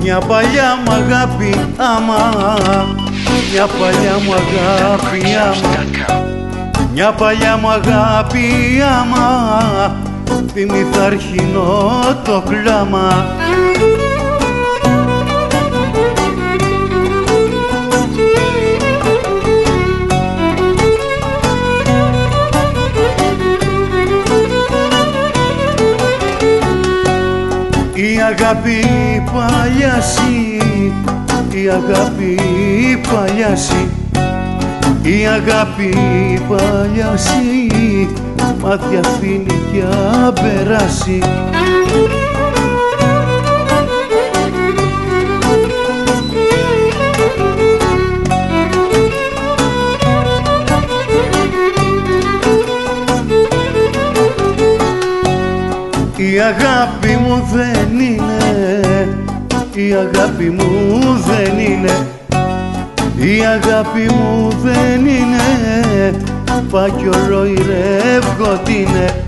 Μια παλιά μου αγάπη, άμα, μια παλιά μου αγάπη, άμα, μια παλιά μου αγάπη, άμα, θυμηθαρχινό το κλάμα. Η αγάπη παλιάσει, η αγάπη παλιάσει, η αγάπη παλιάσει, μάτια αφήνει κι απεράσει. Η αγάπη μου δεν είναι, η αγάπη μου δεν είναι, η αγάπη μου δεν είναι, φάκιολο ηρεύγω τι είναι.